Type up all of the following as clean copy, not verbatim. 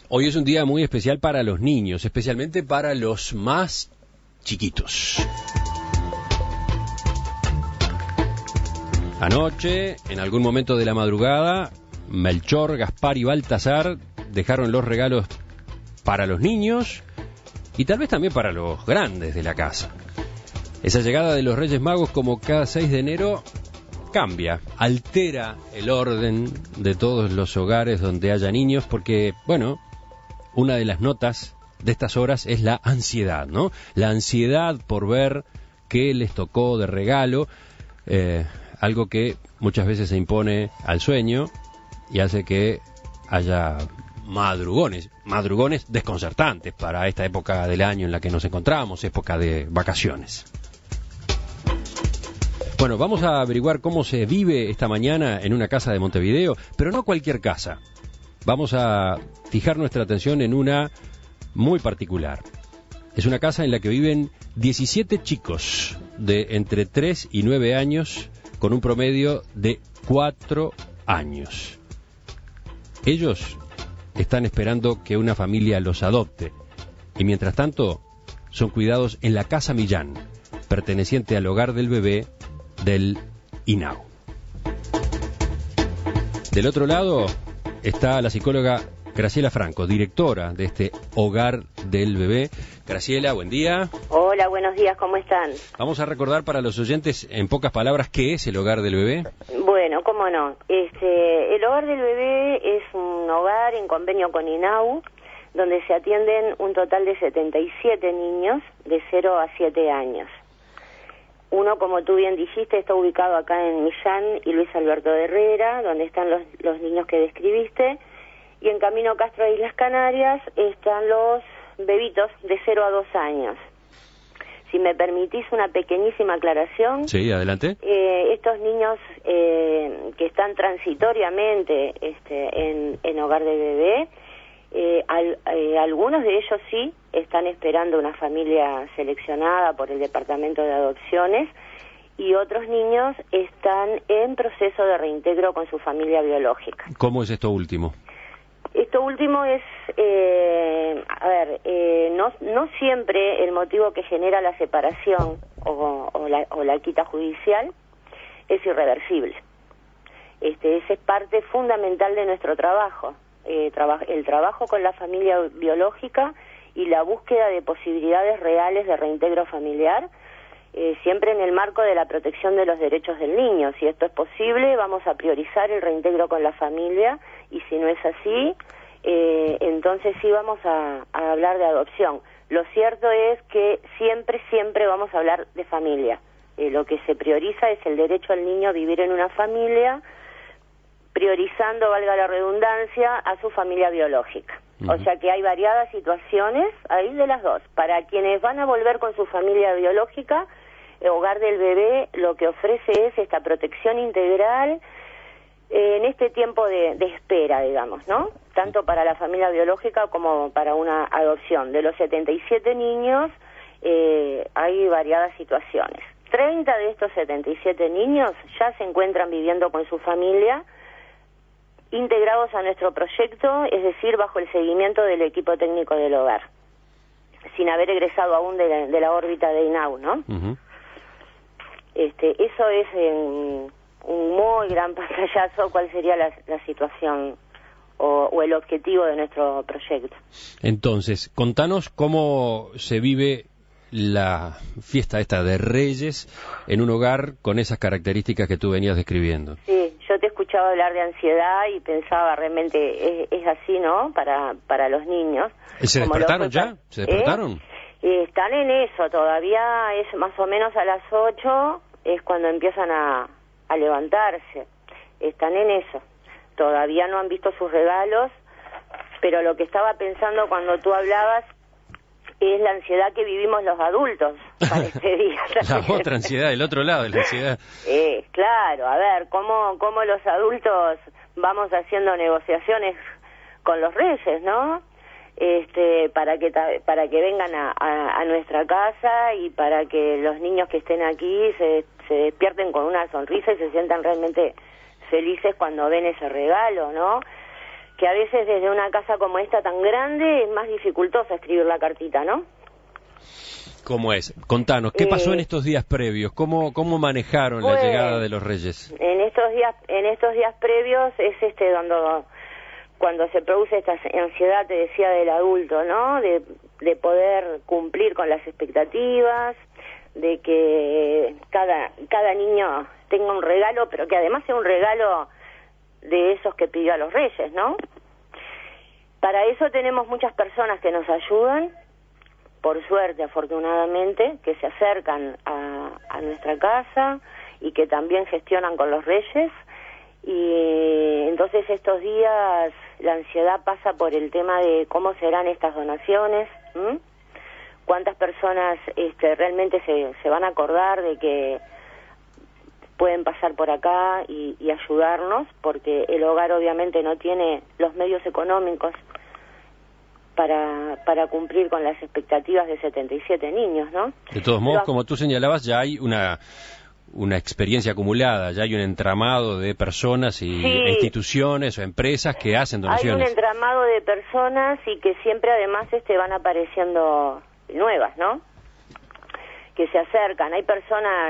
Hoy es un día muy especial para los niños, especialmente para los más chiquitos. Anoche, en algún momento de la madrugada, Melchor, Gaspar y Baltasar dejaron los regalos para los niños y tal vez también para los grandes de la casa. Esa llegada de los Reyes Magos, como cada 6 de enero, cambia, altera el orden de todos los hogares donde haya niños, porque, bueno, una de las notas de estas horas es la ansiedad, ¿no? La ansiedad por ver qué les tocó de regalo, algo que muchas veces se impone al sueño y hace que haya madrugones desconcertantes para esta época del año en la que nos encontramos, época de vacaciones. Bueno, vamos a averiguar cómo se vive esta mañana en una casa de Montevideo, pero no cualquier casa. Vamos a fijar nuestra atención en una muy particular. Es una casa en la que viven 17 chicos de entre 3 y 9 años, con un promedio de 4 años. Ellos están esperando que una familia los adopte y mientras tanto son cuidados en la Casa Millán, perteneciente al hogar del bebé del INAU. Del otro lado está la psicóloga Graciela Franco, directora de este hogar del bebé. Graciela, buen día. Hola, buenos días, ¿cómo están? Vamos a recordar para los oyentes, en pocas palabras, ¿qué es el hogar del bebé? Bueno, cómo no. El hogar del bebé es un hogar en convenio con INAU, donde se atienden un total de 77 niños de 0 a 7 años. Uno, como tú bien dijiste, está ubicado acá en Millán y Luis Alberto de Herrera, donde están los niños que describiste, y en Camino Castro a Islas Canarias están los bebitos de 0 a 2 años. Si me permitís una pequeñísima aclaración. Sí, adelante. Estos niños que están transitoriamente en hogar de bebé, algunos de ellos sí están esperando una familia seleccionada por el Departamento de Adopciones y otros niños están en proceso de reintegro con su familia biológica. ¿Cómo es esto último? Esto último es, no siempre el motivo que genera la separación o la quita judicial es irreversible. Ese es parte fundamental de nuestro trabajo, el trabajo con la familia biológica y la búsqueda de posibilidades reales de reintegro familiar, siempre en el marco de la protección de los derechos del niño. Si esto es posible, vamos a priorizar el reintegro con la familia, y si no es así, entonces sí vamos a hablar de adopción. Lo cierto es que siempre vamos a hablar de familia. Lo que se prioriza es el derecho al niño a vivir en una familia, priorizando, valga la redundancia, a su familia biológica. Uh-huh. O sea que hay variadas situaciones ahí de las dos. Para quienes van a volver con su familia biológica, el hogar del bebé lo que ofrece es esta protección integral en este tiempo de espera, digamos, ¿no? Tanto para la familia biológica como para una adopción. De los 77 niños hay variadas situaciones. 30 de estos 77 niños ya se encuentran viviendo con su familia, integrados a nuestro proyecto, es decir, bajo el seguimiento del equipo técnico del hogar, sin haber egresado aún de la órbita de INAU, ¿no? Uh-huh. Eso es un muy gran pantallazo cuál sería la situación o el objetivo de nuestro proyecto. Entonces, contanos cómo se vive la fiesta esta de Reyes en un hogar con esas características que tú venías describiendo. Sí, yo te escuchaba hablar de ansiedad y pensaba realmente es así, ¿no? Para los niños. ¿Se despertaron ya? ¿Se despertaron? Están en eso, todavía es más o menos a las 8 es cuando empiezan a levantarse. Están en eso. Todavía no han visto sus regalos, pero lo que estaba pensando cuando tú hablabas es la ansiedad que vivimos los adultos para este día. La otra ansiedad, el otro lado de la ansiedad. Claro, a ver, ¿cómo los adultos vamos haciendo negociaciones con los reyes, ¿no? Para que vengan a nuestra casa y para que los niños que estén aquí se despierten con una sonrisa y se sientan realmente felices cuando ven ese regalo, ¿no? que a veces desde una casa como esta tan grande es más dificultoso escribir la cartita, ¿no? ¿Cómo es? Contanos, ¿qué pasó en estos días previos? ¿Cómo manejaron la llegada de los Reyes? En estos días previos es cuando se produce esta ansiedad, te decía, del adulto, ¿no? De poder cumplir con las expectativas, de que cada niño tenga un regalo, pero que además sea un regalo de esos que pidió a los Reyes, ¿no? Para eso tenemos muchas personas que nos ayudan, por suerte, afortunadamente, que se acercan a nuestra casa y que también gestionan con los Reyes. Y entonces estos días la ansiedad pasa por el tema de cómo serán estas donaciones, cuántas personas realmente se van a acordar de que pueden pasar por acá y ayudarnos, porque el hogar obviamente no tiene los medios económicos para cumplir con las expectativas de 77 niños, ¿no? De todos modos, como tú señalabas, ya hay una experiencia acumulada, ya hay un entramado de personas y instituciones o empresas que hacen donaciones. Hay un entramado de personas y que siempre además van apareciendo nuevas, ¿no? Que se acercan. Hay personas,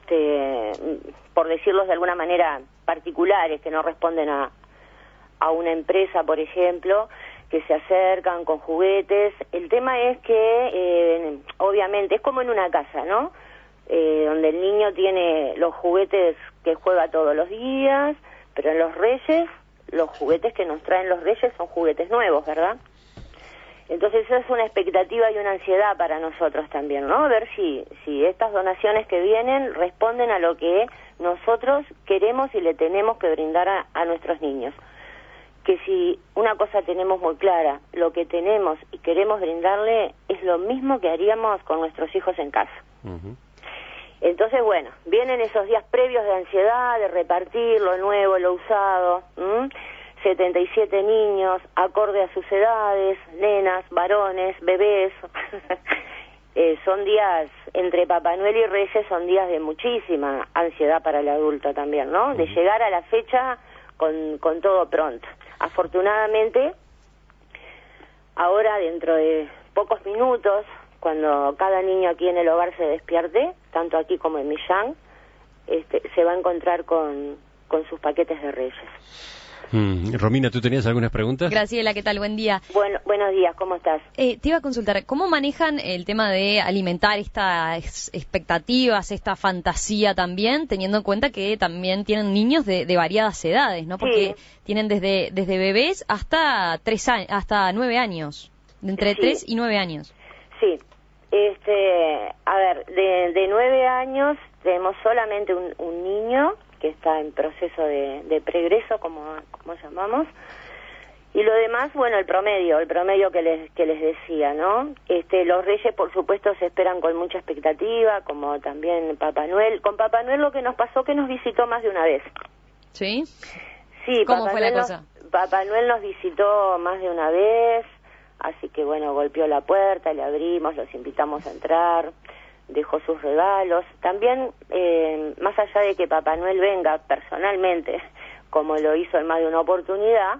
por decirlos de alguna manera, particulares, que no responden a una empresa, por ejemplo, que se acercan con juguetes. El tema es que, obviamente, es como en una casa, ¿no? Donde el niño tiene los juguetes que juega todos los días, pero en los Reyes, los juguetes que nos traen los Reyes son juguetes nuevos, ¿verdad? Entonces esa es una expectativa y una ansiedad para nosotros también, ¿no? Ver si estas donaciones que vienen responden a lo que nosotros queremos y le tenemos que brindar a nuestros niños. Que si una cosa tenemos muy clara, lo que tenemos y queremos brindarle es lo mismo que haríamos con nuestros hijos en casa. Uh-huh. Entonces, bueno, vienen esos días previos de ansiedad, de repartir lo nuevo, lo usado, 77 niños, acorde a sus edades, nenas, varones, bebés. Son días, entre Papá Noel y Reyes, son días de muchísima ansiedad para el adulto también, ¿no? De llegar a la fecha con todo pronto. Afortunadamente, ahora dentro de pocos minutos, cuando cada niño aquí en el hogar se despierte, tanto aquí como en Millán, se va a encontrar con sus paquetes de Reyes. Romina, ¿tú tenías algunas preguntas? Graciela, ¿qué tal? Buen día. Bueno, buenos días, ¿cómo estás? Te iba a consultar, ¿cómo manejan el tema de alimentar estas expectativas, esta fantasía también, teniendo en cuenta que también tienen niños de variadas edades, ¿no? Porque tienen desde bebés hasta 9 años, de entre 3 y 9 años. Sí, a ver, de 9 años tenemos solamente un niño que está en proceso de pregreso, como llamamos, y lo demás, bueno, el promedio que les decía, ¿no? Los Reyes, por supuesto, se esperan con mucha expectativa, como también Papá Noel. Con Papá Noel lo que nos pasó que nos visitó más de una vez. ¿Sí? Sí, ¿Cómo fue la cosa? Papá Noel nos visitó más de una vez, así que, bueno, golpeó la puerta, le abrimos, los invitamos a entrar, dejó sus regalos. También, más allá de que Papá Noel venga personalmente, como lo hizo en más de una oportunidad,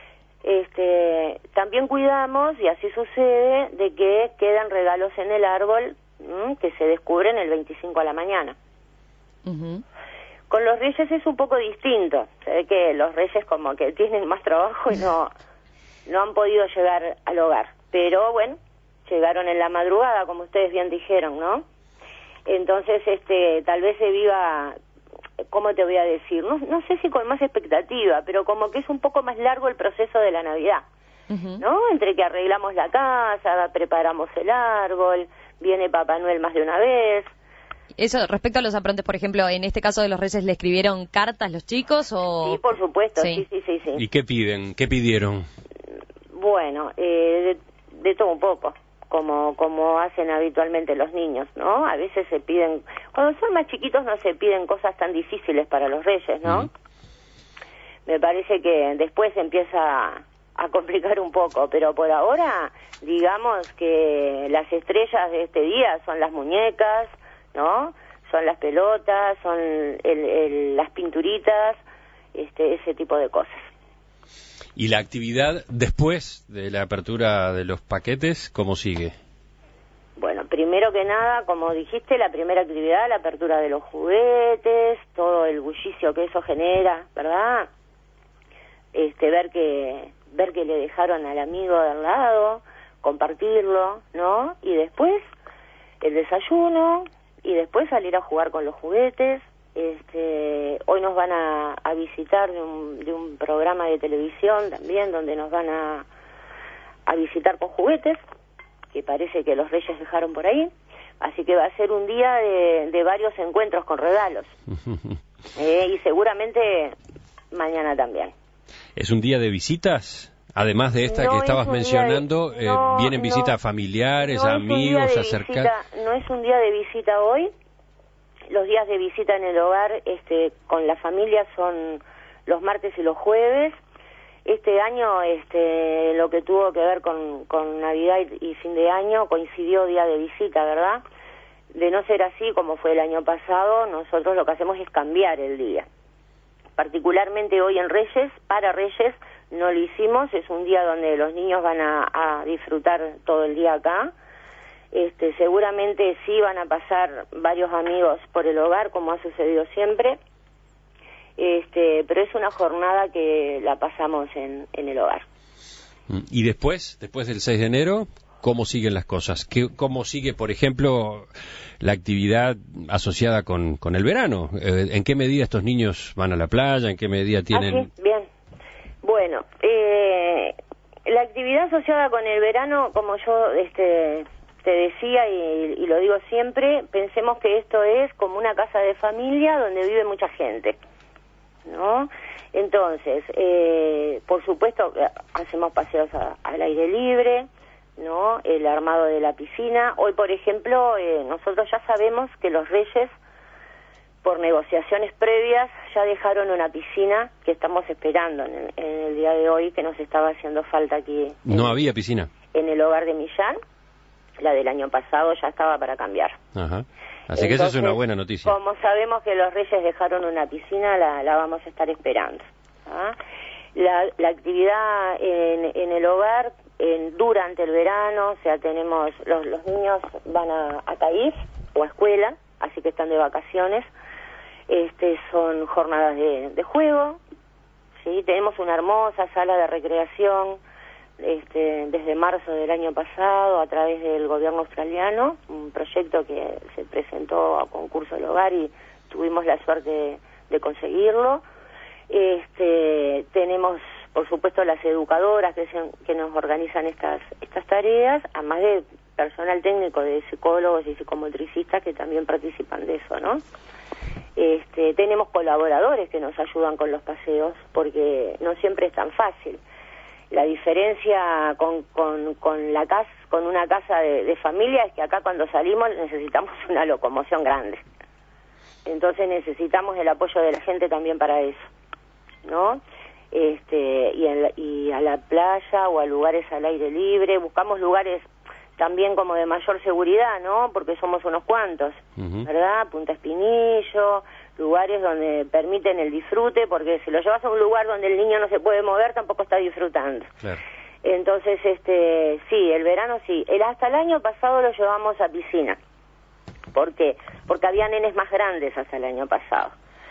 también cuidamos, y así sucede, de que quedan regalos en el árbol que se descubren el 25 a la mañana. Uh-huh. Con los Reyes es un poco distinto. Se ve que los Reyes como que tienen más trabajo y no han podido llegar al hogar. Pero bueno, llegaron en la madrugada, como ustedes bien dijeron, ¿no? Entonces, tal vez se viva, ¿cómo te voy a decir? No sé si con más expectativa, pero como que es un poco más largo el proceso de la Navidad, ¿no? Entre que arreglamos la casa, preparamos el árbol, viene Papá Noel más de una vez. Eso, respecto a los aprontes, por ejemplo, en este caso de los Reyes, ¿le escribieron cartas los chicos o...? Sí, por supuesto, sí. ¿Y qué piden? ¿Qué pidieron? Bueno, de todo un poco. Como hacen habitualmente los niños, ¿no? A veces se piden, cuando son más chiquitos no se piden cosas tan difíciles para los Reyes, ¿no? Me parece que después se empieza a complicar un poco, pero por ahora, digamos que las estrellas de este día son las muñecas, ¿no? Son las pelotas, son las pinturitas, ese tipo de cosas. ¿Y la actividad después de la apertura de los paquetes, cómo sigue? Bueno, primero que nada, como dijiste, la primera actividad, la apertura de los juguetes, todo el bullicio que eso genera, ¿verdad? Ver que le dejaron al amigo de al lado, compartirlo, ¿no? Y después el desayuno y después salir a jugar con los juguetes. Hoy nos van a visitar de un programa de televisión también, donde nos van a visitar con juguetes, que parece que los Reyes dejaron por ahí, así que va a ser un día de varios encuentros con regalos, y seguramente mañana también. ¿Es un día de visitas? Además de esta que estabas mencionando, ¿vienen visitas familiares, amigos, acercados? No es un día de visita hoy. Los días de visita en el hogar con la familia son los martes y los jueves. Este año lo que tuvo que ver con Navidad y fin de año coincidió día de visita, ¿verdad? De no ser así como fue el año pasado, nosotros lo que hacemos es cambiar el día. Particularmente hoy en Reyes, para Reyes, no lo hicimos, es un día donde los niños van a disfrutar todo el día acá. Seguramente sí van a pasar varios amigos por el hogar, como ha sucedido siempre. Pero es una jornada que la pasamos en el hogar. Y después del 6 de enero, ¿cómo siguen las cosas? ¿Cómo sigue, por ejemplo, la actividad asociada con el verano? ¿En qué medida estos niños van a la playa? ¿En qué medida tienen...? Sí, bien. Bueno, la actividad asociada con el verano, como yo te decía y lo digo siempre, pensemos que esto es como una casa de familia donde vive mucha gente, ¿no? Entonces, por supuesto, hacemos paseos al aire libre, ¿no? El armado de la piscina. Hoy, por ejemplo, nosotros ya sabemos que los Reyes, por negociaciones previas, ya dejaron una piscina que estamos esperando en el día de hoy, que nos estaba haciendo falta aquí. ¿No había piscina? En el hogar de Millán. La del año pasado ya estaba para cambiar. Ajá. Así que esa es una buena noticia. Como sabemos que los Reyes dejaron una piscina, la vamos a estar esperando. ¿Ah? La actividad en el hogar durante el verano, o sea, tenemos los niños van a CAIF o a escuela, así que están de vacaciones. Son jornadas de juego, ¿sí? Tenemos una hermosa sala de recreación desde marzo del año pasado a través del gobierno australiano, un proyecto que se presentó a concurso del hogar y tuvimos la suerte de conseguirlo. Tenemos, por supuesto, las educadoras que nos organizan estas tareas, además de personal técnico de psicólogos y psicomotricistas que también participan de eso, ¿no? Tenemos colaboradores que nos ayudan con los paseos porque no siempre es tan fácil. La diferencia con una casa de familia es que acá cuando salimos necesitamos una locomoción grande. Entonces necesitamos el apoyo de la gente también para eso, ¿no? Y a la playa o a lugares al aire libre, buscamos lugares también como de mayor seguridad, ¿no? Porque somos unos cuantos, ¿verdad? Punta Espinillo, lugares donde permiten el disfrute, porque si lo llevas a un lugar donde el niño no se puede mover, tampoco está disfrutando. Claro. Entonces, sí, el verano sí. Hasta el año pasado lo llevamos a piscina. ¿Por qué? Porque había nenes más grandes hasta el año pasado.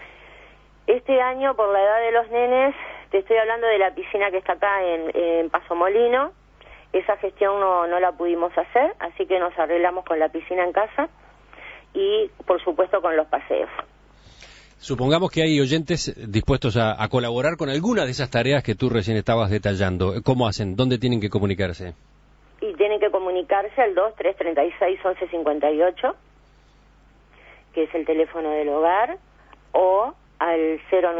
Este año, por la edad de los nenes, te estoy hablando de la piscina que está acá en Paso Molino. Esa gestión no la pudimos hacer, así que nos arreglamos con la piscina en casa y, por supuesto, con los paseos. Supongamos que hay oyentes dispuestos a colaborar con alguna de esas tareas que tú recién estabas detallando. ¿Cómo hacen? ¿Dónde tienen que comunicarse? Y tienen que comunicarse al 2336-1158, que es el teléfono del hogar, o al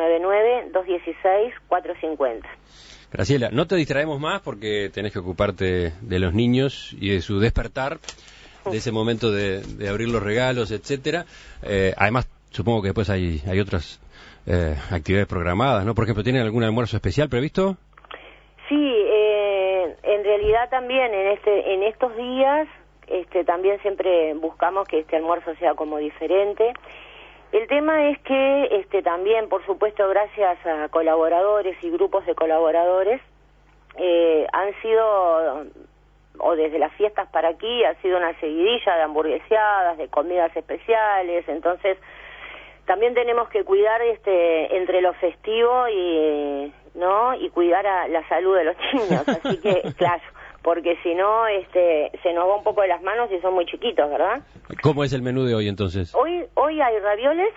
099-216-450. Graciela, no te distraemos más porque tenés que ocuparte de los niños y de su despertar, de ese momento de abrir los regalos, etcétera. Además, supongo que después hay otras actividades programadas, ¿no? Por ejemplo, ¿tienen algún almuerzo especial previsto? Sí, en realidad también en estos días también siempre buscamos que este almuerzo sea como diferente. El tema es que también, por supuesto, gracias a colaboradores y grupos de colaboradores, han sido, o desde las fiestas para aquí, ha sido una seguidilla de hamburgueseadas, de comidas especiales. Entonces también tenemos que cuidar entre lo festivo y cuidar a la salud de los niños. Así que, claro, porque si no se nos va un poco de las manos y son muy chiquitos, ¿verdad? ¿Cómo es el menú de hoy entonces? Hoy hay ravioles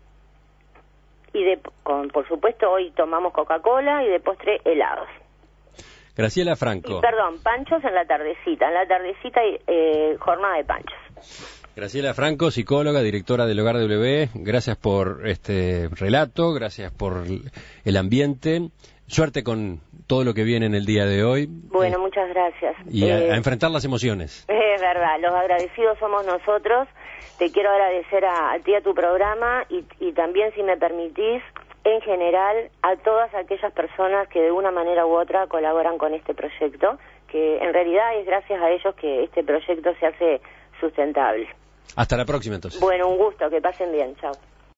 y por supuesto hoy tomamos Coca-Cola y de postre helados. Graciela Franco. Panchos en la tardecita. En la tardecita hay jornada de panchos. Graciela Franco, psicóloga, directora del Hogar W. Gracias por este relato, gracias por el ambiente. Suerte con todo lo que viene en el día de hoy. Bueno, muchas gracias. Y a enfrentar las emociones. Es verdad, los agradecidos somos nosotros. Te quiero agradecer a ti, a tu programa, y también, si me permitís, en general, a todas aquellas personas que de una manera u otra colaboran con este proyecto, que en realidad es gracias a ellos que este proyecto se hace sustentable. Hasta la próxima, entonces. Bueno, un gusto, que pasen bien, chao.